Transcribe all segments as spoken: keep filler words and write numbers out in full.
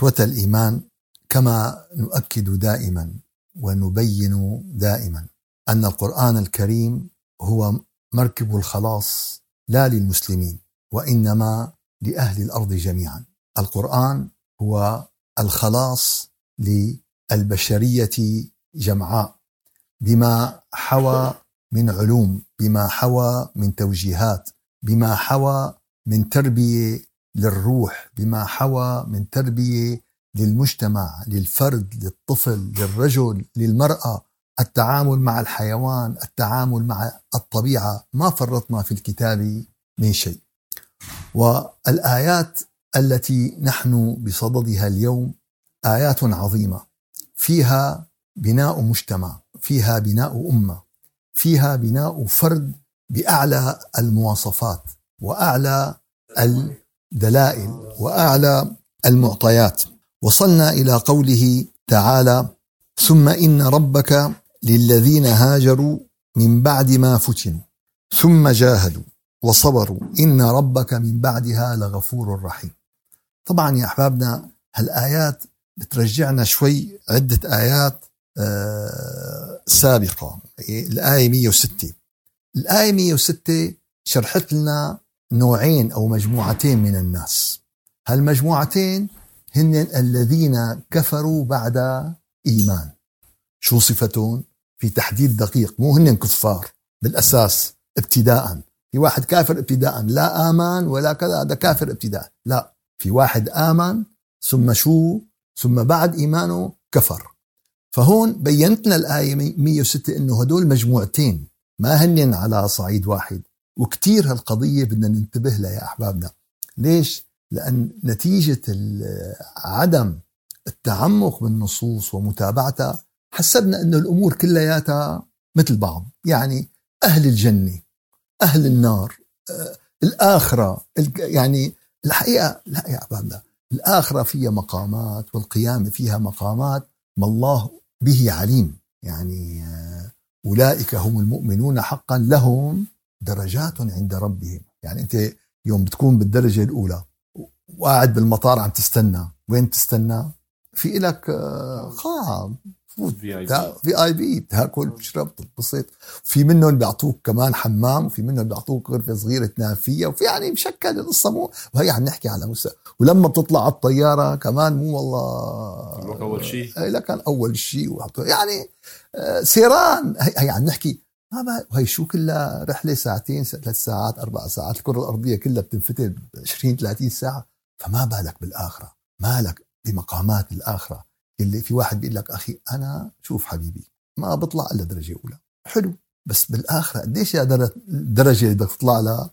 إخوة الإيمان، كما نؤكد دائما ونبين دائما أن القرآن الكريم هو مركب الخلاص لا للمسلمين وإنما لأهل الأرض جميعا. القرآن هو الخلاص للبشرية جمعاء، بما حوى من علوم، بما حوى من توجيهات، بما حوى من تربية للروح، بما حوى من تربية للمجتمع، للفرد، للطفل، للرجل، للمرأة، التعامل مع الحيوان، التعامل مع الطبيعة. ما فرطنا في الكتاب من شيء. والآيات التي نحن بصددها اليوم آيات عظيمة، فيها بناء مجتمع، فيها بناء أمة، فيها بناء فرد بأعلى المواصفات وأعلى الدلائل وأعلى المعطيات. وصلنا إلى قوله تعالى: ثم إن ربك للذين هاجروا من بعد ما فتنوا ثم جاهدوا وصبروا إن ربك من بعدها لغفور رحيم. طبعا يا أحبابنا هالآيات بترجعنا شوي عدة آيات آه سابقة. الآية مية وستة الآية مية وستة شرحت لنا نوعين أو مجموعتين من الناس. هالمجموعتين هن الذين كفروا بعد إيمان. شو صفتهم؟ في تحديد دقيق، مو هن كفار بالأساس ابتداء. في واحد كافر ابتداء، لا آمن ولا كذا، هذا كافر ابتداء. لا، في واحد آمن ثم شو؟ ثم بعد إيمانه كفر. فهون بينت لنا الآية مية وستة إنه هدول مجموعتين، ما هن على صعيد واحد. وكتير هالقضية بدنا ننتبه لها يا أحبابنا. ليش؟ لأن نتيجة عدم التعمق بالنصوص ومتابعتها حسبنا أن الأمور كلياتها مثل بعض. يعني أهل الجنة، أهل النار، آه، الآخرة، يعني الحقيقة لا يا أحبابنا، الآخرة فيها مقامات والقيامة فيها مقامات ما الله به عليم. يعني آه، أولئك هم المؤمنون حقا لهم درجات عند ربهم. يعني أنت يوم بتكون بالدرجة الأولى وقاعد بالمطار عم تستنى، وين تستنى؟ في إلك قاعة في آي بي تاكل تشرب تتبسط، في منهم بيعطوك كمان حمام، وفي منهم بيعطوك غرفة صغيرة تنام فيها، وفي يعني مشكل القصة. مو وهي عم نحكي على مستوى. ولما بتطلع على الطيارة كمان مو والله أول شيء هي لكن أول شيء يعني سيران. هي عم نحكي ما بقى. وهي شو كلها رحلة ساعتين ثلاث ساعات أربع ساعات، الكرة الأرضية كلها بتنفتل عشرين ثلاثين ساعة. فما بالك بالآخرة، مالك بمقامات الآخرة اللي في واحد بيقول لك أخي أنا شوف حبيبي ما بطلع إلا درجة أولى، حلو، بس بالآخرة قديش يا درجة بدك تطلع لها؟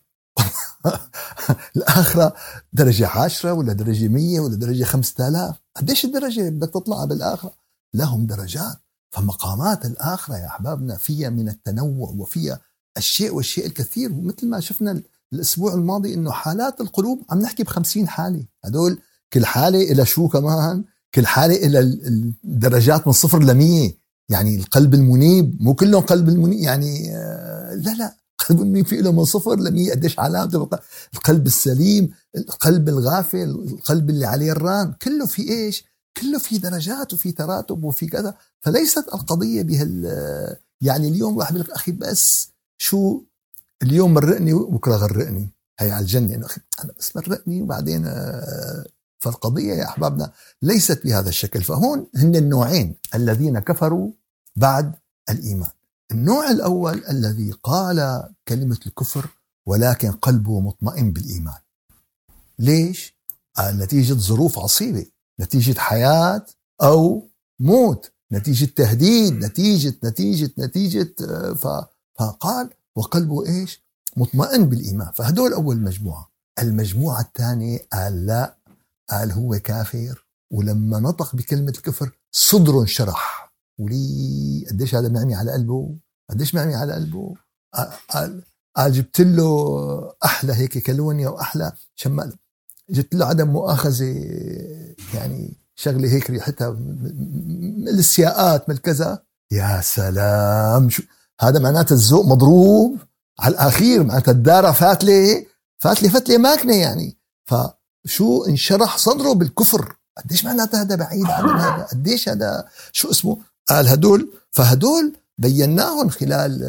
الآخرة درجة عشرة ولا درجة مية ولا درجة خمسة آلاف؟ قديش الدرجة بدك تطلع بالآخرة؟ لهم درجات. فمقامات الآخرة يا أحبابنا فيها من التنوع وفيها الشيء والشيء الكثير. ومثل ما شفنا الأسبوع الماضي إنه حالات القلوب عم نحكي بخمسين حالة. هدول كل حالة إلى شو كمان؟ كل حالة إلى الدرجات من صفر لمية. يعني القلب المنيب مو كلهم قلب المنيب، يعني لا لا، قلب المنيب في له من صفر لمية. قديش علامته؟ القلب السليم، القلب الغافل، القلب اللي عليه الران، كله في إيش؟ كله في درجات وفي تراتب وفي كذا. فليست القضية بهال يعني اليوم واحد يقول لك أخي بس شو اليوم مرقني وبكرة غرقني، هي على الجنة إنه أخي أنا بس مرقني وبعدين. فالقضية يا أحبابنا ليست بهذا الشكل. فهون هن النوعين الذين كفروا بعد الإيمان. النوع الأول الذي قال كلمة الكفر ولكن قلبه مطمئن بالإيمان. ليش؟ آه نتيجة ظروف عصيبة، نتيجة حياة أو موت، نتيجة تهديد، نتيجة نتيجة نتيجة فقال وقلبه إيش؟ مطمئن بالإيمان. فهدول أول مجموعة. المجموعة الثانية قال لا، قال هو كافر. ولما نطق بكلمة الكفر صدره انشرح. ولي قديش هذا معمي على قلبه، قديش معمي على قلبه. قال قال جبت له أحلى هيك كالونيا وأحلى شمال، جبت له عدم مؤاخذة، يعني شغلة هيك ريحتها من السياقات من كذا. يا سلام، شو هذا؟ معناته الذوق مضروب على الأخير، معناته الدارة فاتلة فاتلة فتلة ماكنة يعني. فشو انشرح صدره بالكفر. قديش معناتها هذا بعيد عن هذا، قديش هذا شو اسمه. قال هدول، فهدول بيناهم خلال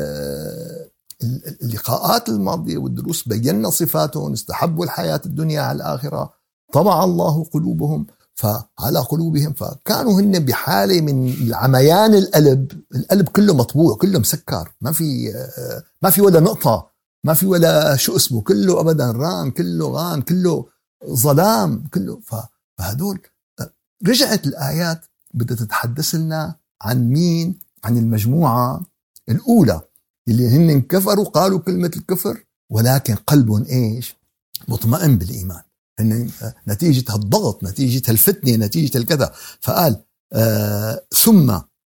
اللقاءات الماضية والدروس، بينا صفاتهم، استحبوا الحياة الدنيا على الآخرة، طبع الله قلوبهم فعلى قلوبهم، فكانوا هن بحالة من عميان القلب، القلب كله مطبوع، كله مسكر، ما في ما في ولا نقطة، ما في ولا شو اسمه، كله أبدا ران، كله غان، كله ظلام، كله. فهدول رجعت الآيات بدها تتحدث لنا عن مين؟ عن المجموعة الأولى اللي هن كفروا، قالوا كلمة الكفر ولكن قلبهم إيش؟ مطمئن بالإيمان. هن نتيجة هالضغط، نتيجة هالفتنة، نتيجة الكذا. فقال آه ثم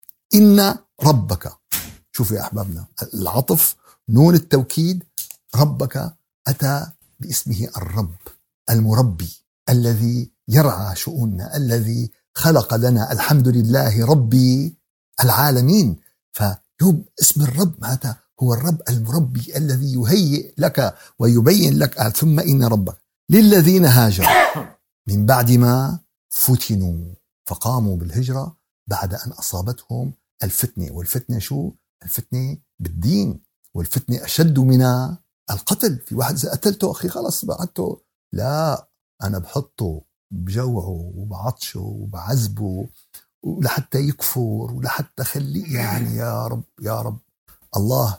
إن ربك. شوفوا يا أحبابنا، العطف نون التوكيد، ربك أتى باسمه الرب المربي الذي يرعى شؤوننا، الذي خلق لنا، الحمد لله ربي العالمين. فيوم اسم الرب هذا هو الرب المربي الذي يهيئ لك ويبين لك. قال ثم إن ربك للذين هاجروا من بعد ما فتنوا فقاموا بالهجرة بعد أن أصابتهم الفتنة. والفتنة شو؟ الفتنة بالدين، والفتنة أشد من القتل. في واحد إذا قتلته أخي خلص بعدته، لا، أنا بحطه بجوعه وبعطشه وبعذبه ولحتى يكفر ولحتى خليه. يعني يا رب يا رب، الله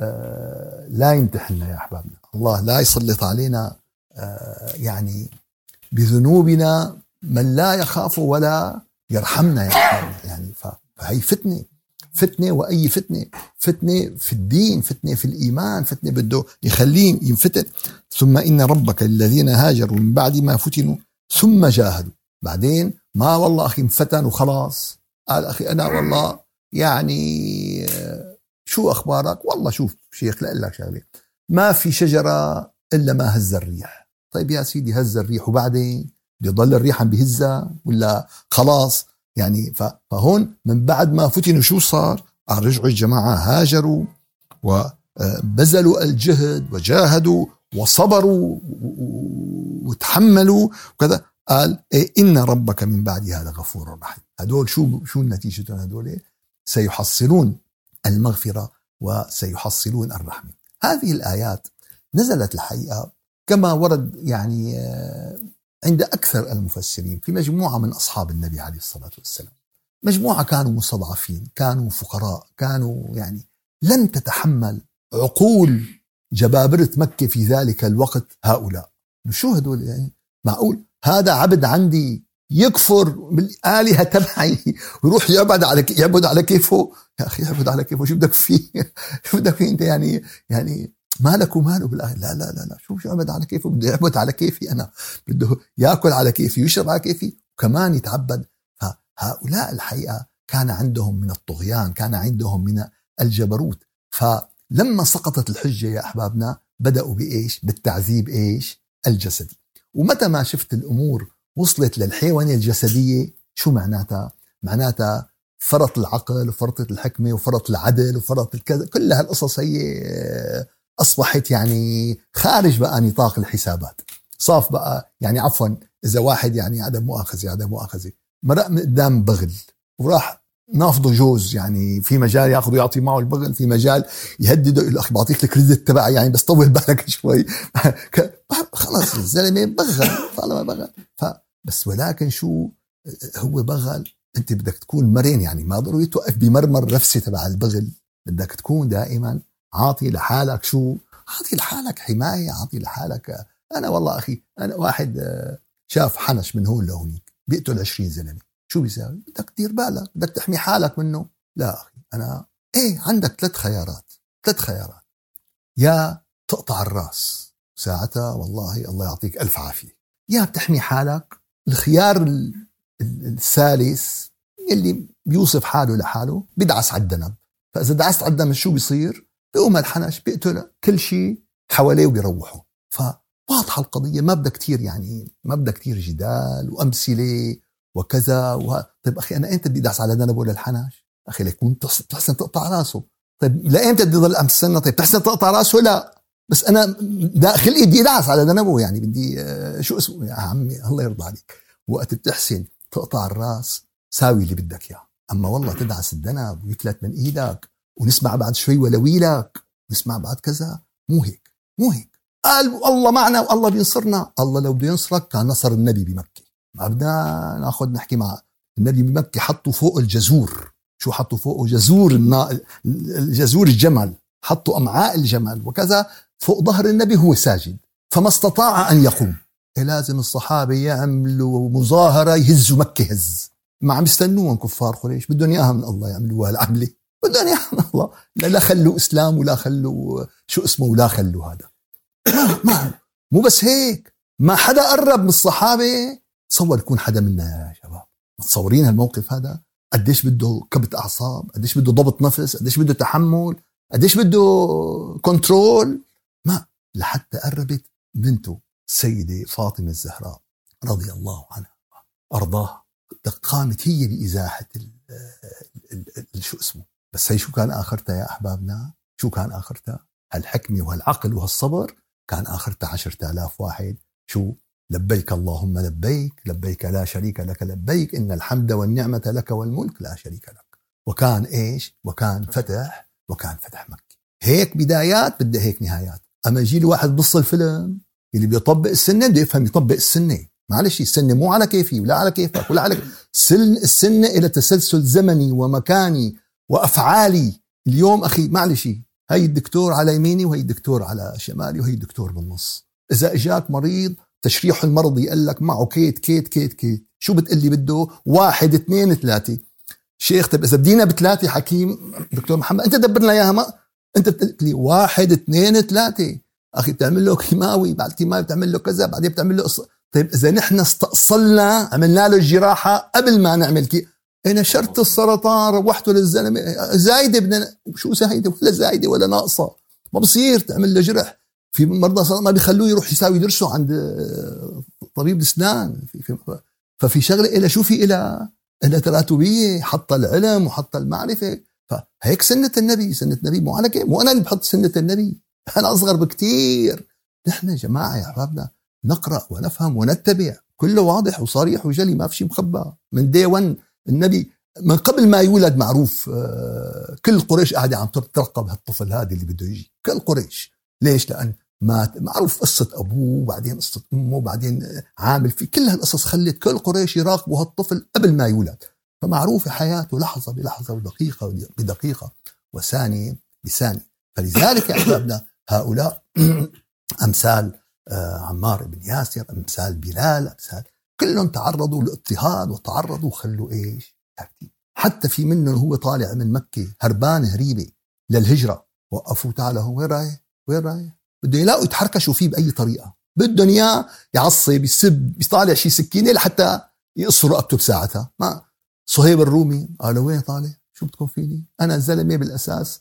آه لا يمتحننا يا أحبابنا، الله لا يسلط علينا آه يعني بذنوبنا من لا يخاف ولا يرحمنا يا أحبابنا. يعني فهي فتنة، فتنة، وأي فتنة، فتنة في الدين، فتنة في الإيمان، فتنة بده يخليه ينفتن. ثم إن ربك الذين هاجروا من بعد ما فتنوا ثم جاهدوا. بعدين ما والله أخي انفتن وخلاص، قال أخي أنا والله يعني شو أخبارك؟ والله شوف شيخ لا لك شغلة، ما في شجرة إلا ما هز الريح. طيب يا سيدي هز الريح وبعدين بده يضل الريح عم بهزها ولا خلاص؟ يعني فهون من بعد ما فتنوا شو صار؟ رجعوا الجماعة هاجروا وبذلوا الجهد وجاهدوا وصبروا وتحملوا وكذا. قال إيه إن ربك من بعد هذا غفور رحيم. هدول شو شو النتيجة؟ هدول سيحصلون المغفرة وسيحصلون الرحمة. هذه الآيات نزلت الحقيقة كما ورد يعني عند أكثر المفسرين في مجموعة من أصحاب النبي عليه الصلاة والسلام. مجموعة كانوا مستضعفين، كانوا فقراء، كانوا يعني لن تتحمل عقول جبابرة مكة في ذلك الوقت هؤلاء. شو هدول يعني؟ معقول هذا عبد عندي يكفر بالآلهة تبعي ويروح يعبد على يعبد على كيفه؟ يا أخي يعبد على كيفه، شو بدك فيه؟ شو بدك فيه أنت؟ يعني يعني مالك وماله بالآخر؟ لا لا لا لا، شو شو يعبد على كيفه؟ بده يعبد على كيفي أنا، بده يأكل على كيفي، يشرب على كيفي، وكمان يتعبد. فهؤلاء الحقيقة كان عندهم من الطغيان، كان عندهم من الجبروت. فلما سقطت الحجة يا أحبابنا بدأوا بإيش؟ بالتعذيب إيش؟ الجسدي. ومتى ما شفت الأمور وصلت للحيوانة الجسدية شو معناتها؟ معناتها فرط العقل وفرط الحكمة وفرط العدل وفرط الكذا، كل هالقصص هي أصبحت يعني خارج بقى نطاق الحسابات. صاف بقى يعني عفوا إذا واحد يعني عدم مؤاخذة عدم مؤاخذة مرق من قدام بغل وراح نافضه جوز، يعني في مجال ياخذ يعطي معه البغل، في مجال يهدده يقول أخي بعطيك الكريدت تبعي يعني بس طول بالك شوي. خلاص الزلمة بغل طالما بغل. فبس ولكن شو هو بغل؟ أنت بدك تكون مرن، يعني ما ضروري توقف بمرمر نفسي تبع البغل، بدك تكون دائما عاطي لحالك شو؟ عاطي لحالك حماية، عاطي لحالك. أنا والله أخي أنا واحد شاف حنش من هون لهونيك بيقتل عشرين زلمة، شو بيساوي؟ بدك تدير بالك، بدك تحمي حالك منه. لا أخي أنا إيه عندك ثلاث خيارات، ثلاث خيارات، يا تقطع الرأس ساعتها والله الله يعطيك ألف عافية، يا بتحمي حالك. الخيار الثالث اللي بيوصف حاله لحاله بدعس على الدنب. فإذا دعست على الدنب شو بيصير؟ بيقوم الحنش بيقتل كل شيء حواليه وبيروحوا. فواضحة القضية، ما بدها كتير يعني ما بدها كتير جدال وأمثلة وكذا و... طيب أخي أنا أنت بدي دعس على دنب ولا الحنش؟ أخي ليكون تحسن تقطع راسه. طيب لا أنت بدي ضل أمثلنا؟ طيب تحسن تقطع راسه؟ لا بس أنا داخل بدي دعس على دنبه، يعني بدي شو اسمه يا عمي الله يرضى عليك. وقت بتحسن تقطع الراس ساوي اللي بدك إياه، أما والله تدعس الذنب ويفلت من إيدك ونسمع بعد شوي ولويلك نسمع بعد كذا، مو هيك مو هيك. قال الله معنا والله بينصرنا. الله لو بده ينصرك كان نصر النبي بمكة. ما بدنا ناخذ نحكي مع النبي بمكة، حطوا فوق الجزور، شو حطوا فوقه؟ جزور النا... الجزور الجمل، حطوا أمعاء الجمل وكذا فوق ظهر النبي هو ساجد، فما استطاع أن يقوم. لازم الصحابة يعملوا مظاهرة يهزوا مكة هز، ما عم يستنوهم كفار قريش، بدهم إياها من الله يعملوها العملة، بدهم إياها من الله. لا, لا خلوا إسلام ولا خلوا شو اسمه ولا خلوا هذا. ما ما مو بس هيك، ما حدا قرب من الصحابة. تصور يكون حدا منا يا شباب، متصورين هالموقف هذا قديش بده كبت أعصاب، قديش بده ضبط نفس، قديش بده تحمل، قديش بده كنترول. ما لحتى قربت بنته السيدة فاطمة الزهراء رضي الله عنها أرضاها، قامت هي بإزاحة ال ال ال شو اسمه. بس هي شو كان آخرتها يا أحبابنا؟ شو كان آخرتها؟ هالحكمة وهالعقل وهالصبر كان آخرتها عشرة آلاف واحد. شو؟ لبيك اللهم لبيك، لبيك لا شريك لك لبيك، إن الحمد والنعمة لك والملك لا شريك لك. وكان إيش؟ وكان فتح، وكان فتح مكة. هيك بدايات بدها هيك نهايات. أما يجي لي واحد بص الفيلم اللي بيطبق السنة بده يفهم يطبق السنة. معلش السنة مو على كيفي ولا على كيفك ولا على سن السنة إلى تسلسل زمني ومكاني وأفعالي. اليوم أخي معلش هاي الدكتور على يميني وهي الدكتور على شمالي وهي الدكتور بالنص. إذا إجاك مريض تشريح المرضي قال لك معه كيت كيت كيت كيت، شو بتقلي بده؟ واحد اثنين ثلاثة. شيخ طب إذا بدينا بثلاثة حكيم دكتور محمد أنت دبرنا إياها، ما أنت بتقلي واحد اثنين ثلاثة. أخي بتعمل له كيماوي، بعد كيماوي بتعمل له كذا، بعدين بتعمل له قص... طيب إذا نحن استأصلنا عملنا له الجراحة قبل ما نعمل كي أنا شرط السرطان روحته للزلمة زايدة، بدنا شو زايدة ولا زايدة ولا ناقصة، ما بصير تعمل له جرح. في مرضى ما بيخلوه يروح يساوي درسه عند طبيب الأسنان. ففي شغلة إلى شو في إلى إلى تراتبية، حط العلم وحط المعرفة. فهيك سنة النبي، سنة النبي مو على كيف، مو أنا اللي بحط سنة النبي، أنا أصغر بكتير. نحن يا جماعة يا أحبابنا نقرأ ونفهم ونتبع، كله واضح وصريح وجلي، ما في شيء مخبى. من دي ون النبي من قبل ما يولد معروف، كل قريش قاعدة عم ترقب هالطفل هذا اللي بده يجي، كل قريش. ليش؟ لأن ما معروف قصة أبوه وبعدين قصة أمه وبعدين عامل في كل هالقصص خلت كل قريش يراقبوا هالطفل قبل ما يولد، فمعروف حياته لحظة بلحظة ودقيقة بدقيقة وثانية بثانية. فلذلك يا أحبابنا هؤلاء أمثال عمار بن ياسر، أمثال بلال، أمثال كلهم تعرضوا لاضطهاد وتعرضوا وخلوا إيش تكتيك. حتى في منهم هو طالع من مكة هربان هريبة للهجرة، وقفوا تعالى هو وين رايح وين رايح، بده يلاقوا يتحركشوا فيه بأي طريقة، بدهم إياه يعصب يسب يطالع شي سكينة لحتى يقصوا رقبته بساعتها. ما صهيب الرومي قال وين طالع، شو بدكم فيني، أنا زلمة بالأساس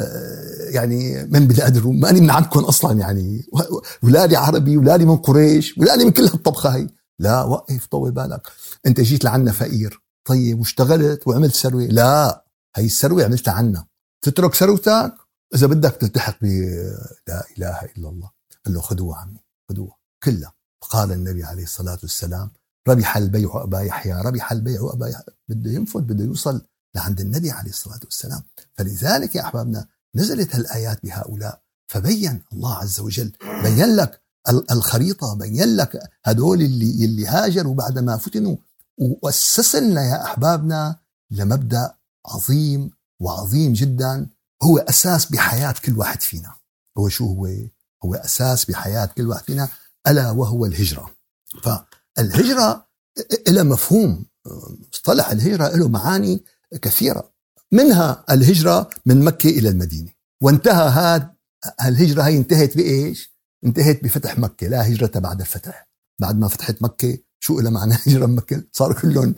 يعني من بلاد الروم، ماني من عندكم أصلا، يعني ولادي عربي ولادي من قريش ولادي من كل هالطبخة هي. لا وقف طول بالك، أنت جيت لعنا فقير طيب واشتغلت وعملت ثروة، لا هي الثروة عملتها عنا، تترك ثروتك إذا بدك تلتحق ب لا إله إلا الله. قال له خذوها عمي خذوها كلها. فقال النبي عليه الصلاة والسلام ربح البيع أبا يحيى، ربح البيع أبا يحيى. بده ينفذ، بده يوصل لعند النبي عليه الصلاة والسلام. فلذلك يا أحبابنا نزلت هالآيات بهؤلاء، فبين الله عز وجل، بين لك الخريطة، بين لك هدول اللي, اللي هاجروا بعد ما فتنوا، وأسس لنا يا أحبابنا لمبدأ عظيم وعظيم جدا، هو أساس بحياة كل واحد فينا. هو شو هو؟ هو أساس بحياة كل واحد فينا، ألا وهو الهجرة. فالهجرة إلى مفهوم، مصطلح الهجرة له معاني كثيرة، منها الهجرة من مكة إلى المدينة. وانتهى هذا الهجرة هي انتهت بإيش؟ انتهت بفتح مكة، لا هجرة بعد الفتح. بعد ما فتحت مكة شو إلى معنى هجرة مكة؟ صار كلهم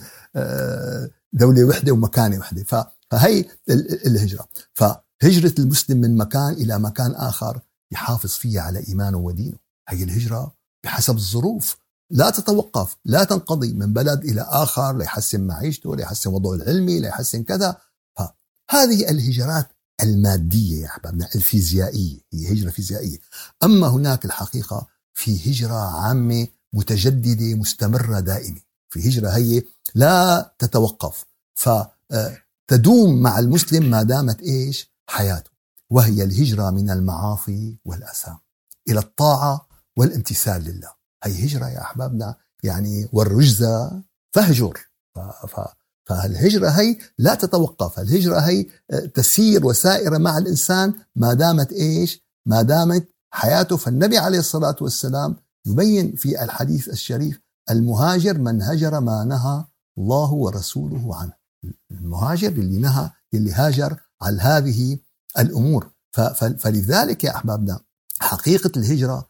دولة وحدة ومكانة وحدة. فهي الهجرة. فهجرة المسلم من مكان إلى مكان آخر يحافظ فيها على إيمانه ودينه. هي الهجرة بحسب الظروف، لا تتوقف، لا تنقضي، من بلد إلى آخر ليحسن معيشته، ليحسن وضعه العلمي، ليحسن كذا. فهذه الهجرات المادية يا أحبابنا الفيزيائية، هي هجرة فيزيائية. أما هناك الحقيقة في هجرة عامة متجددة مستمرة دائمة، في هجرة هي لا تتوقف، فتدوم مع المسلم ما دامت إيش حياته، وهي الهجرة من المعاصي والآثام إلى الطاعة والامتثال لله. هي هجرة يا أحبابنا، يعني والرجزة فهجر. ف... ف... فالهجرة هي لا تتوقف، الهجرة هي تسير وسائرة مع الإنسان ما دامت إيش ما دامت حياته. فالنبي عليه الصلاة والسلام يبين في الحديث الشريف: المهاجر من هجر ما نهى الله ورسوله عنه. المهاجر اللي نهى اللي هاجر على هذه الأمور. فلذلك يا أحبابنا حقيقة الهجرة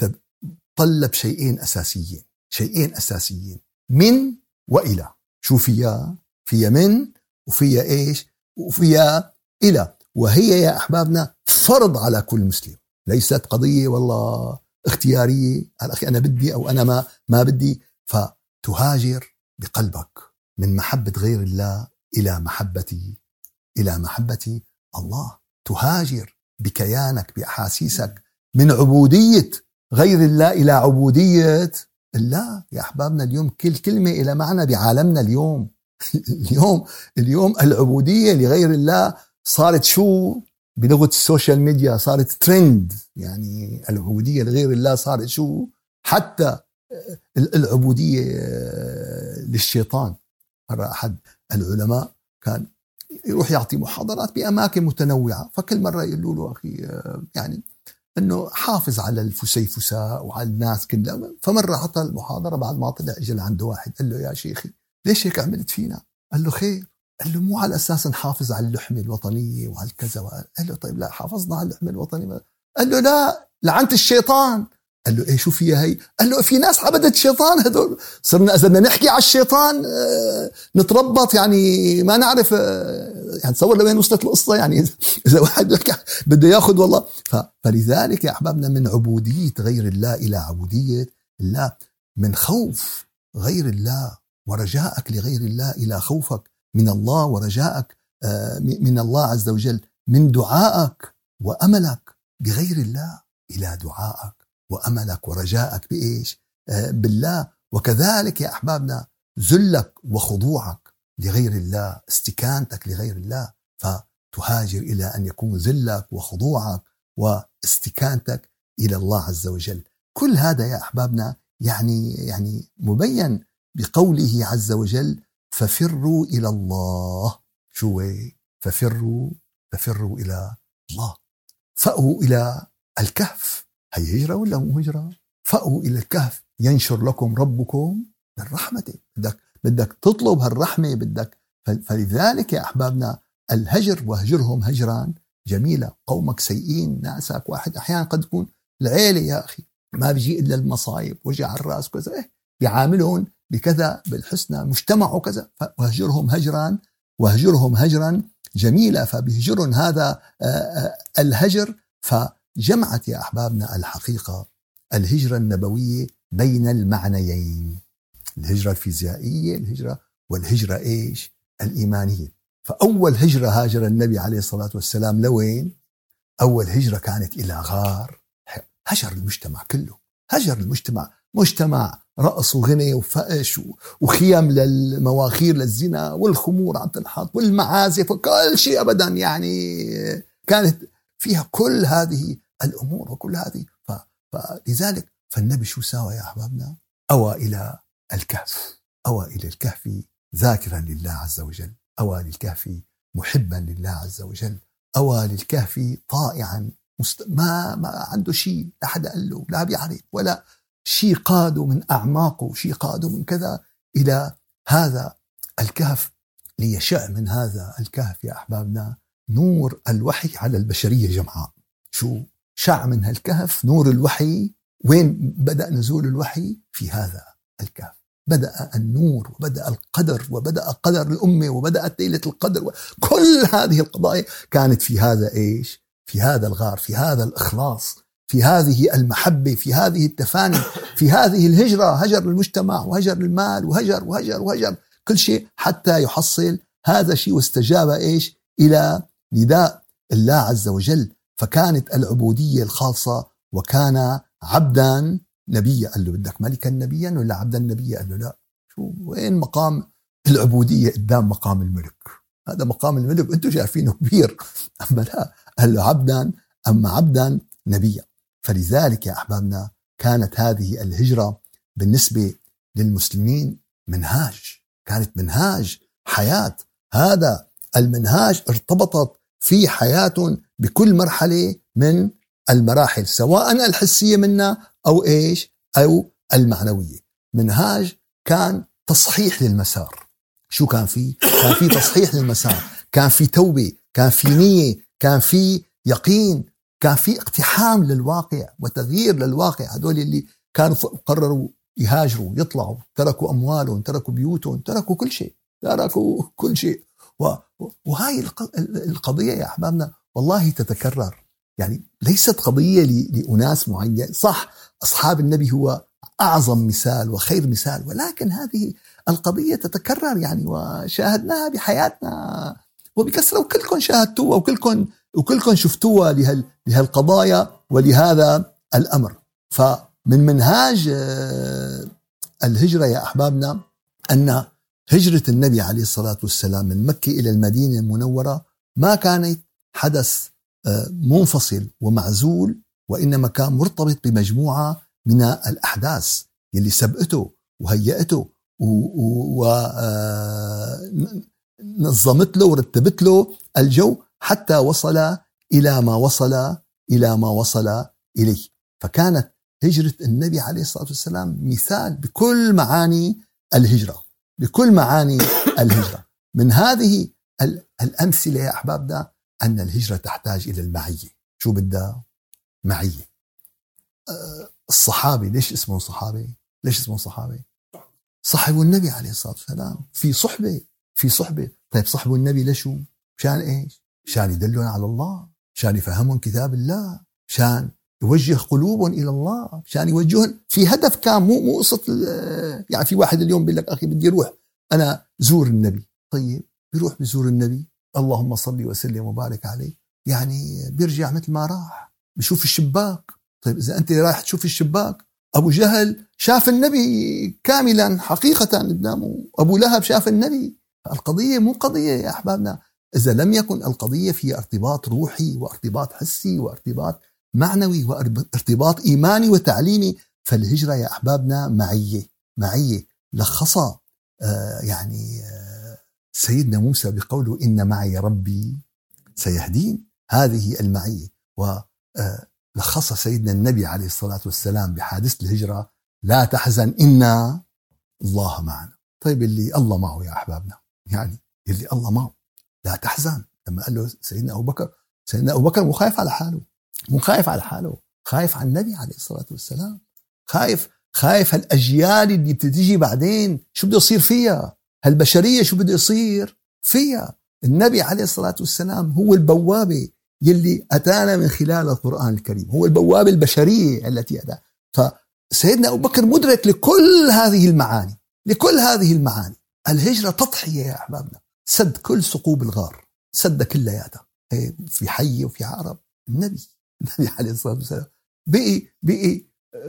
تتطلب شيئين أساسيين، شيئين أساسيين من وإلى. شو فيها؟ فيها من وفيها إيش وفيها إلى. وهي يا أحبابنا فرض على كل مسلم، ليست قضية والله اختيارية على أخي أنا بدي أو أنا ما ما بدي. فتهاجر بقلبك من محبة غير الله إلى محبتي إلى محبة الله. تهاجر بكيانك بأحاسيسك من عبودية غير الله إلى عبودية الله. يا أحبابنا اليوم كل كلمة إلى معنى بعالمنا اليوم. اليوم اليوم العبودية لغير الله صارت شو بلغة السوشيال ميديا؟ صارت ترند. يعني العبودية لغير الله صارت شو؟ حتى العبودية للشيطان. مرة أحد العلماء كان يروح يعطي محاضرات بأماكن متنوعة، فكل مرة يقولوا له أخي يعني أنه حافظ على الفسيفساء وعلى الناس كلها. فمرة عطى المحاضرة بعد ما طلع إجل عنده واحد قال له: يا شيخي ليش هيك عملت فينا؟ قال له: خير. قال له: مو على أساس نحافظ على اللحمة الوطنية وعلى الكذا. قال له: طيب لا حافظنا على اللحمة الوطنية. قال له: لا لعنت الشيطان. قال له: ايه شو فيها هي؟ قال له: في ناس عبدت الشيطان هذول، صرنا اذا بدنا نحكي على الشيطان اه نتربط، يعني ما نعرف اه يعني تصور لوين وصلت القصه. يعني اذا واحد بده ياخذ والله. فلذلك يا احبابنا من عبوديه غير الله الى عبوديه الله، من خوف غير الله ورجائك لغير الله الى خوفك من الله ورجائك اه من الله عز وجل، من دعائك واملك بغير الله الى دعائك وأملك ورجائك بإيش؟ آه بالله. وكذلك يا أحبابنا ذلك وخضوعك لغير الله، استكانتك لغير الله. فتهاجر إلى أن يكون ذلك وخضوعك واستكانتك إلى الله عز وجل. كل هذا يا أحبابنا يعني يعني مبين بقوله عز وجل: ففروا إلى الله. شو هي؟ ففروا ففروا إلى الله. فأووا إلى الكهف. هي هجرة ولا مو هجرة؟ فأووا إلى الكهف ينشر لكم ربكم من رحمته. بدك بدك تطلب هالرحمة بدك. فلذلك يا أحبابنا الهجر وهجرهم هجران جميلة. قومك سيئين، ناسك واحد أحيانا قد تكون العيلة يا أخي ما بيجي إلا المصايب وجع الرأس كذا، إيه يعاملون بكذا بالحسنى، مجتمع كذا. فهجرهم هجران وهجرهم هجرا جميلة. فبهجرهم هذا الهجر ف جمعت يا أحبابنا الحقيقة الهجرة النبوية بين المعنيين، الهجرة الفيزيائية الهجرة والهجرة إيش الإيمانية. فأول هجرة هاجر النبي عليه الصلاة والسلام لوين؟ أول هجرة كانت إلى غار. هجر المجتمع كله، هجر المجتمع، مجتمع رقص وغني وفقش وخيام للمواخير للزنا والخمور عم تنحط والمعازف وكل شيء أبدا. يعني كانت فيها كل هذه الأمور وكل هذه. فلذلك فالنبي شو سوى يا أحبابنا؟ أوى إلى الكهف، أوى إلى الكهف ذاكرا لله عز وجل، أوى للكهف محبا لله عز وجل، أوى للكهف طائعا مست... ما ما عنده شيء، لا حدا قال له، لا بيعرف ولا شيء قاده من أعماقه، شيء قاده من كذا إلى هذا الكهف ليشع من هذا الكهف يا أحبابنا نور الوحي على البشرية جمعاء. شو شع من هالكهف نور الوحي. وين بدأ نزول الوحي؟ في هذا الكهف بدأ النور وبدأ القدر وبدأ قدر الأمة وبدأت ليلة القدر. كل هذه القضايا كانت في هذا إيش؟ في هذا الغار، في هذا الإخلاص، في هذه المحبة، في هذه التفاني، في هذه الهجرة. هجر المجتمع وهجر المال وهجر وهجر وهجر كل شيء حتى يحصل هذا شيء. واستجاب إيش؟ إلى نداء الله عز وجل. فكانت العبودية الخاصة وكان عبدا نبيا. قال له: بدك ملكا نبيا ولا عبدا نبيا؟ قال له: لا، شو وين مقام العبودية قدام مقام الملك؟ هذا مقام الملك أنتم شايفينه كبير، أما لا، قال له عبدا أما عبدا نبيا. فلذلك يا أحبابنا كانت هذه الهجرة بالنسبة للمسلمين منهاج، كانت منهاج حياة. هذا المنهاج ارتبطت في حياتهم بكل مرحلة من المراحل، سواء الحسية منا أو إيش أو المعنوية. منهاج كان تصحيح للمسار. شو كان فيه؟ كان فيه تصحيح للمسار، كان فيه توبة، كان فيه نية، كان فيه يقين، كان فيه اقتحام للواقع وتغيير للواقع. هذول اللي كانوا قرروا يهاجروا يطلعوا، تركوا أموالهم، تركوا بيوتهم، تركوا كل شيء، تركوا كل شيء. وهاي القضية يا أحبابنا والله تتكرر، يعني ليست قضية لأناس معين. صح أصحاب النبي هو أعظم مثال وخير مثال، ولكن هذه القضية تتكرر يعني، وشاهدناها بحياتنا وبكثرة، وكلكم شاهدتوها وكلكم وكلكم شفتوها لهالقضايا ولهذا الأمر. فمن منهاج الهجرة يا أحبابنا أن هجرة النبي عليه الصلاة والسلام من مكة إلى المدينة المنورة ما كانت حدث منفصل ومعزول، وإنما كان مرتبط بمجموعة من الأحداث يلي سبقته وهيئته ونظمت له ورتبت له الجو حتى وصل إلى ما وصل إلى ما وصل إليه. فكانت هجرة النبي عليه الصلاة والسلام مثال بكل معاني الهجرة، بكل معاني الهجرة. من هذه الأمثلة يا أحبابنا أن الهجرة تحتاج إلى المعية. شو بدها؟ معية. الصحابة ليش اسمهم صحابة؟ ليش اسمهم صحابة؟ صحبوا النبي عليه الصلاة والسلام، في صحبة في صحبة. طيب صحبوا النبي لشو؟ شان إيش؟ شان يدلون على الله، شان يفهمون كتاب الله، شان يوجه قلوبهم إلى الله، شان يوجهون في هدف كان، مو مو قصة. يعني في واحد اليوم بيقول لك أخي بدي أروح أنا زور النبي. طيب بيروح بزور النبي، اللهم صل وسلم وبارك عليه، يعني بيرجع مثل ما راح، بيشوف الشباك. طيب إذا أنت رايح تشوف الشباك، أبو جهل شاف النبي كاملا حقيقة قدامه، أبو لهب شاف النبي. القضية مو قضية يا أحبابنا إذا لم يكن القضية في ارتباط روحي وارتباط حسي وارتباط معنوي وارتباط إيماني وتعليمي. فالهجرة يا أحبابنا معية معية لخصها آه يعني آه سيدنا موسى بقوله إن معي ربي سيهدين. هذه المعية. ولخص سيدنا النبي عليه الصلاة والسلام بحادثة الهجرة: لا تحزن إن الله معنا. طيب اللي الله معه يا أحبابنا، يعني اللي الله معه لا تحزن. لما قال له سيدنا أبو بكر، سيدنا أبو بكر مو خايف على حاله، مو خايف على حاله، خايف على النبي عليه الصلاة والسلام، خايف خايف هالأجيال اللي بتجي بعدين شو بده يصير فيها، هالبشرية شو بده يصير فيها. النبي عليه الصلاة والسلام هو البوابة يلي أتانا من خلال القرآن الكريم، هو البوابة البشرية التي أتانا. فسيدنا أبو بكر مدرك لكل هذه المعاني، لكل هذه المعاني. الهجرة تضحية يا أحبابنا، سد كل ثقوب الغار، سد كلياتها في حي وفي عقرب. النبي النبي عليه الصلاة والسلام بقي بقي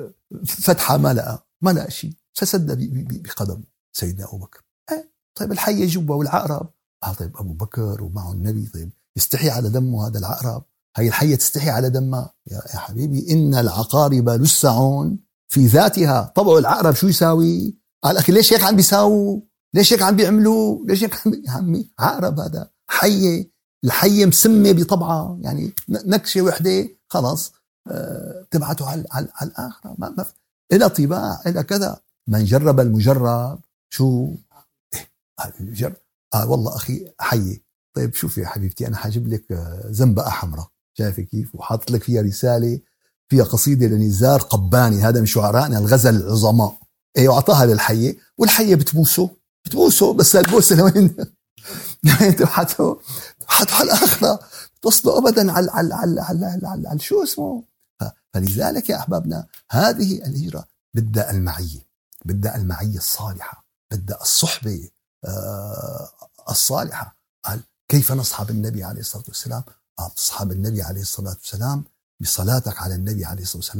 فتحة ما لقى ما لقى شيء، فسد بقدمه سيدنا أبو بكر. طيب الحية جوا والعقرب، آه طيب أبو بكر ومعه النبي، طيب يستحي على دمه هذا العقرب؟ هاي الحية تستحي على دمها؟ يا حبيبي إن العقارب لسع في ذاتها. طبعه العقرب شو يساوي؟ قال أخي ليش هيك عم بيساووا؟ ليش هيك عم بيعملوا؟ ليش هيك عم, عم عقرب هذا حية، الحية مسمة بطبعها، يعني نكشة وحدة خلاص أه تبعته على, على, على الآخرة. ما, ما إلى طباع إلى كذا. من جرب المجرب شو إيه جرب. آه والله أخي حية. طيب شوفي يا حبيبتي أنا حاجب لك زنبقة حمراء، شايفة كيف، وحاطط لك فيها رسالة فيها قصيدة لنزار قباني، هذا من شعرائنا الغزل العظماء. إيه وعطاها للحية، والحية بتبوسه بتبوسه بس البوسة لوين لوين تبحثه تبحثه على الآخرة، تصله أبدا على على على على, على, على, على شو اسمه. فلذلك يا أحبابنا هذه الهجرة بدأ المعية، بدأ المعية الصالحة، بدأ الصحبة آه الصالحة. قال كيف نصحب النبي عليه الصلاة والسلام؟ قال تصحب النبي عليه الصلاة والسلام بصلاتك على النبي عليه الصلاة والسلام،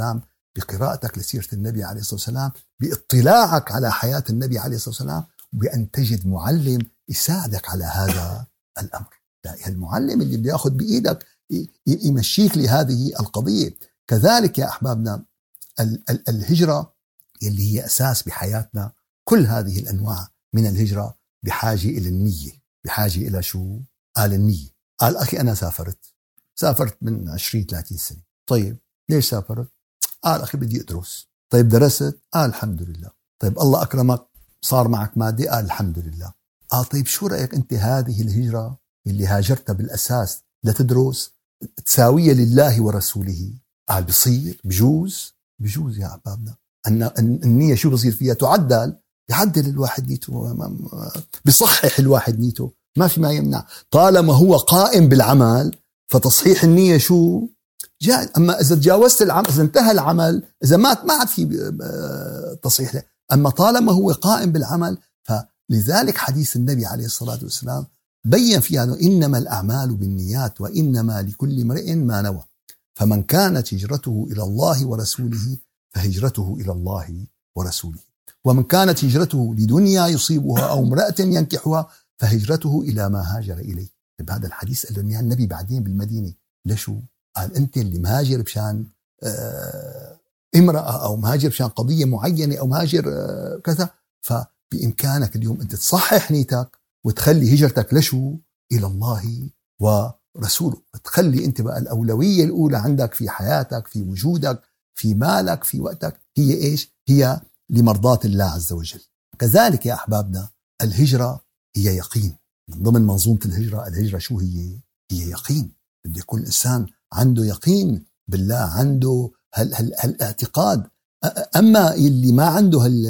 بقراءتك لسيرة النبي عليه الصلاة والسلام، باطلاعك على حياة النبي عليه الصلاة والسلام، بأن تجد معلم يساعدك على هذا الأمر. المعلم اللي بياخذ بإيدك يمشيك لهذه القضية. كذلك يا أحبابنا الهجرة اللي هي أساس بحياتنا، كل هذه الأنواع من الهجرة بحاجة إلى النية. بحاجة إلى شو؟ قال النية. قال أخي أنا سافرت سافرت من عشرين ثلاثين سنة. طيب ليش سافرت؟ قال أخي بدي أدرس. طيب درست؟ قال الحمد لله. طيب الله أكرمك صار معك مادة؟ قال الحمد لله. قال طيب شو رأيك أنت هذه الهجرة اللي هاجرتها بالأساس لتدرس تساوية لله ورسوله؟ قال بصير، بجوز بجوز يا أحبابنا. أن النية شو بصير فيها؟ تعدل، يعدل الواحد نيته، بصحح الواحد نيته، ما في ما يمنع طالما هو قائم بالعمل. فتصحيح النية شو جائز. أما إذا تجاوزت العمل، إذا انتهى العمل، إذا مات ما عاد في تصحيح له. أما طالما هو قائم بالعمل، فلذلك حديث النبي عليه الصلاة والسلام بيّن فيها أنه إنما الأعمال بالنيات وإنما لكل امرئ ما نوى، فمن كانت هجرته إلى الله ورسوله فهجرته إلى الله ورسوله، ومن كانت هجرته لدنيا يصيبها أو امرأة ينكحها فهجرته إلى ما هاجر إليه. بهذا الحديث قال له النبي بعدين بالمدينة لشو؟ قال أنت اللي مهاجر بشان امرأة أو مهاجر بشان قضية معينة أو مهاجر كذا، فبإمكانك اليوم أنت تصحح نيتك وتخلي هجرتك لشو؟ إلى الله ورسوله. تخلي أنت بقى الأولوية الأولى عندك في حياتك، في وجودك، في مالك، في وقتك، هي إيش؟ هي لمرضاة الله عز وجل. كذلك يا أحبابنا الهجرة هي يقين. من ضمن منظومة الهجرة، الهجرة شو هي؟ هي يقين. بده يكون الإنسان عنده يقين بالله، عنده هال هال هالاعتقاد. أما اللي ما عنده هال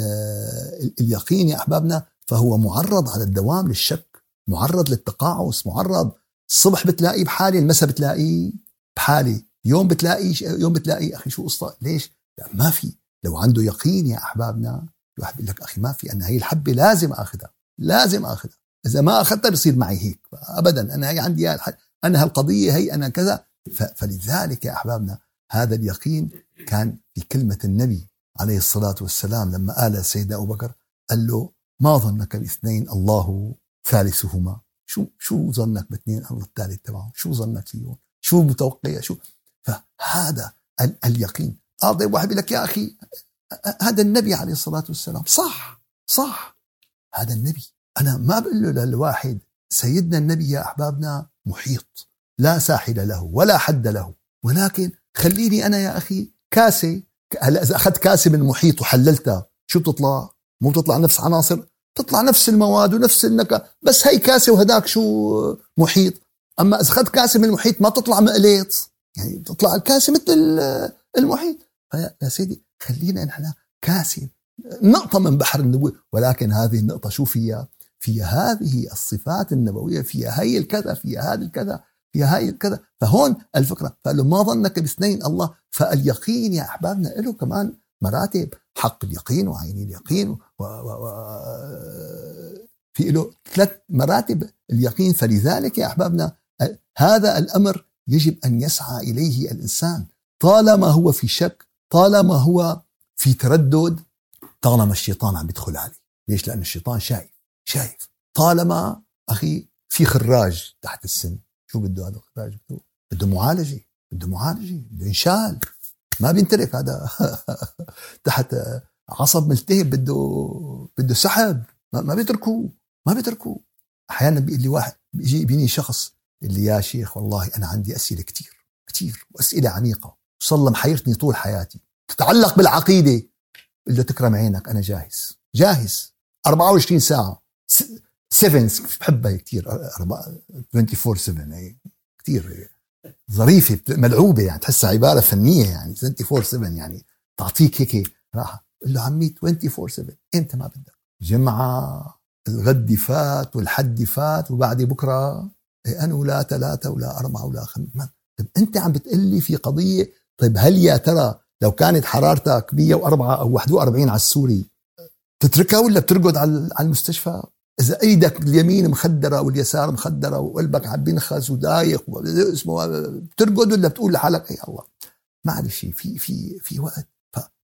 اليقين يا أحبابنا فهو معرض على الدوام للشك، معرض للتقاعس، معرض الصبح بتلاقيه بحالي، المساء بتلاقيه بحالي، يوم بتلاقيه يوم بتلاقيه أخي شو قصة؟ ليش؟ لا ما في. لو عنده يقين يا أحبابنا الواحد بيقول لك أخي ما في، أنا هي الحبة لازم أخذها، لازم أخذها، إذا ما أخذتها بيصير معي هيك أبدا، أنا هي عندي أنا هالقضية هي أنا كذا. فلذلك يا أحبابنا هذا اليقين كان في كلمة النبي عليه الصلاة والسلام لما قال سيدنا أبو بكر، قال له ما ظنك باثنين الله ثالثهما؟ شو شو ظنك باثنين الله الثالث تبعهم؟ شو ظنك فيهم؟ شو متوقع؟ شو؟ فهذا ال- اليقين. أرضي واحد بيقول لك يا أخي هذا النبي عليه الصلاة والسلام، صح صح هذا النبي. أنا ما بقول له للواحد سيدنا النبي يا أحبابنا محيط لا ساحل له ولا حد له، ولكن خليني أنا يا أخي كاسة. هلا إذا أخذت كاسة من محيط وحللتها شو بتطلع؟ مو بتطلع نفس عناصر، تطلع نفس المواد ونفس النكهة، بس هي كاسة وهداك شو محيط. أما إذا أخذت كاسة من المحيط ما تطلع مقليط، يعني تطلع الكاسة مثل المحيط. فيا سيدي خلينا نحن كاسة نقطة من بحر النبوة، ولكن هذه النقطة شو فيها؟ فيها هذه الصفات النبوية، فيها هي الكذا، فيها هذا الكذا، فيها هاي الكذا. فهون الفكرة. فقال له ما ظنك باثنين الله. فاليقين يا أحبابنا له كمان مراتب، حق اليقين وعين اليقين و... و... و... في له ثلاث مراتب اليقين. فلذلك يا أحبابنا هذا الأمر يجب أن يسعى إليه الإنسان طالما هو في شك، طالما هو في تردد، طالما الشيطان عم يدخل عليه. ليش؟ لأن الشيطان شايف شايف طالما أخي في خراج تحت السن، شو بده هذا الخراج؟ بده بده معالجة، بده معالجة، بده إنشال، ما بينترك هذا تحت عصب ملتهب، بده بده سحب، ما, ما بيتركوه ما بيتركوه. أحيانا بيقول لي واحد، بيجي بيني شخص اللي يا شيخ والله أنا عندي أسئلة كتير كتير وأسئلة عميقة وصل محيرتني طول حياتي تتعلق بالعقيدة. اللي تكرم عينك أنا جاهز جاهز أربعة وعشرين ساعة سبعة، بحبها كتير أربعة وعشرين سبعة، هي كتير ظريفة ملعوبة، يعني تحسها عبارة فنية، يعني أربعة وعشرين سبعة يعني تعطيك هيك راحة. قل له عمي أربعة وعشرين سبعة أنت ما بدك، جمعة الغد فات والحد فات وبعد بكرة أنا ولا ثلاثة ولا أربعة ولا خمسة. طيب أنت عم بتقلي في قضية. طيب هل يا ترى لو كانت حرارتك مية وأربعة أو واحد وأربعين على السوري تتركها ولا بترقد على المستشفى؟ إذا أيدك اليمين مخدرة واليسار مخدرة وقلبك عم بينخس ودايق اسمه، بترقد ولا بتقول لحالك أي الله معلش في في في وقت؟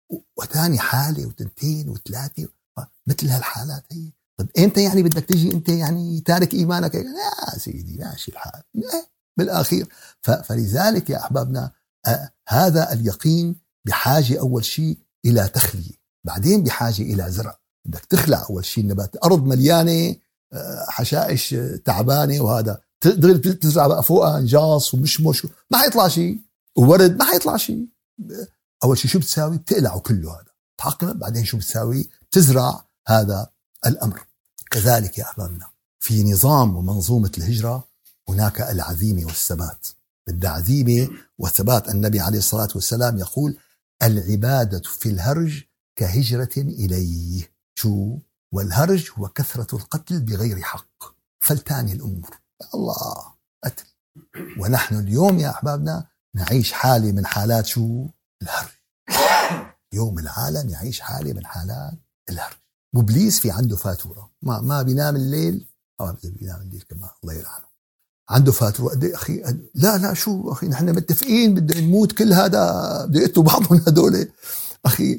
وثاني حالة وتنتين وثلاثة مثل هالحالات هي. طب أنت يعني بدك تجي أنت يعني تارك إيمانك؟ لا سيدي ماشي الحال بالآخير. فلذلك يا أحبابنا آه هذا اليقين بحاجة أول شيء إلى تخلية، بعدين بحاجة إلى زرع. بدك تخلع أول شيء النبات، أرض مليانة آه حشائش تعبانة وهذا تقدر تزرع بقى فوقها نجاص ومشمش ما حيطلع شيء، وورد ما حيطلع شيء. أول شيء شو بتساوي؟ بتقلعه كله هذا تعقل. بعدين شو بتساوي؟ تزرع هذا الأمر. كذلك يا أحبابنا في نظام ومنظومة الهجرة هناك العزيمة والثبات. بدها عزيمة وثبات. النبي عليه الصلاة والسلام يقول العبادة في الهرج كهجرة إليه. شو؟ والهرج هو كثرة القتل بغير حق. فلتاني الأمور الله قتل. ونحن اليوم يا أحبابنا نعيش حالة من حالات شو؟ الهرج. يوم العالم يعيش حالة من حالات الهرج. وإبليس في عنده فاتورة، ما ما بينام الليل أو بينام الليل كمان الله يلعنه. عنده فاتورة قد إيه أخي؟ لا لا شو أخي نحن متفقين بدنا نموت كل هذا بده يقتلوا بعضهم هدول أخي.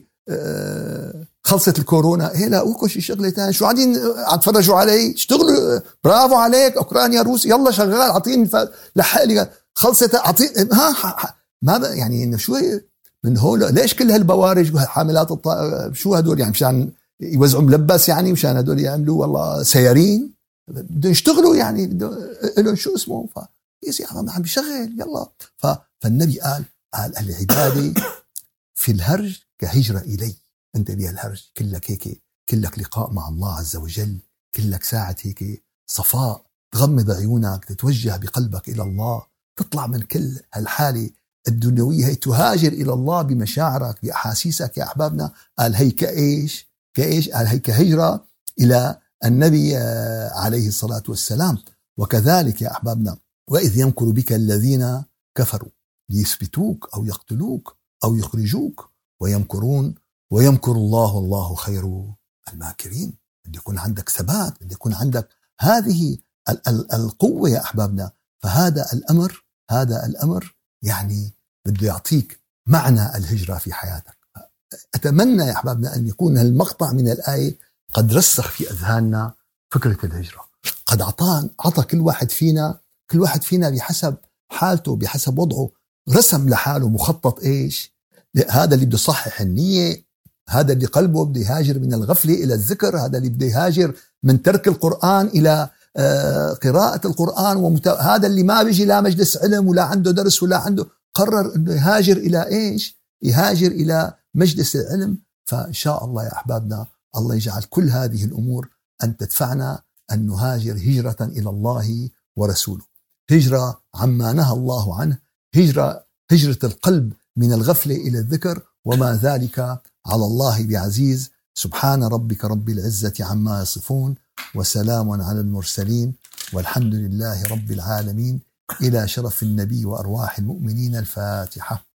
آه خلصت الكورونا إيه لا وكل شغلة تاني شو قاعدين عم تفرجوا علي؟ اشتغلوا برافو عليك أوكرانيا روسيا يلا شغال عطيني لحالي خلصت عطيني ها ما يعني إنه شو من هول ليش كل هالبوارج وحاملات الطائرة شو هدول يعني مشان يوزعوا ملبس يعني مشان هدول يعملوا والله سيارين بدهم يشتغلوا يعني بدهم شو اسمه ف يا عم بيشغل يلا. فالنبي قال قال العبادة في الهرج كهجرة إلي. أنت بها الهرج كلك هيك كلك لقاء مع الله عز وجل، كلك ساعة هيك صفاء تغمض عيونك تتوجه بقلبك إلى الله، تطلع من كل هالحالة الدنيوية هي تهاجر إلى الله بمشاعرك بأحاسيسك يا أحبابنا. قال هي كإيش كإيش قال هي كهجرة إلى النبي عليه الصلاة والسلام. وكذلك يا أحبابنا وإذ يمكر بك الذين كفروا ليثبتوك أو يقتلوك أو يخرجوك ويمكرون ويمكر الله والله خير الماكرين. بده يكون عندك ثبات، بده يكون عندك هذه القوة يا أحبابنا. فهذا الأمر هذا الأمر يعني بده يعطيك معنى الهجرة في حياتك. أتمنى يا أحبابنا أن يكون المقطع من الآية قد رسخ في أذهاننا فكرة الهجرة، قد أعطى عطى كل واحد فينا كل واحد فينا بحسب حالته بحسب وضعه رسم لحاله مخطط إيش. هذا اللي بده يصحح النية، هذا اللي قلبه بده يهاجر من الغفلة إلى الذكر، هذا اللي بده يهاجر من ترك القرآن إلى قراءة القرآن، ومت... هذا اللي ما بيجي لا مجلس علم ولا عنده درس ولا عنده قرر أنه يهاجر إلى إيش يهاجر إلى مجلس العلم. فإن شاء الله يا أحبابنا الله يجعل كل هذه الأمور أن تدفعنا أن نهاجر هجرة إلى الله ورسوله، هجرة عما نهى الله عنه، هجرة هجرة القلب من الغفلة إلى الذكر، وما ذلك على الله بعزيز. سبحان ربك رب العزة عما يصفون وسلام على المرسلين والحمد لله رب العالمين. إلى شرف النبي وأرواح المؤمنين. الفاتحة.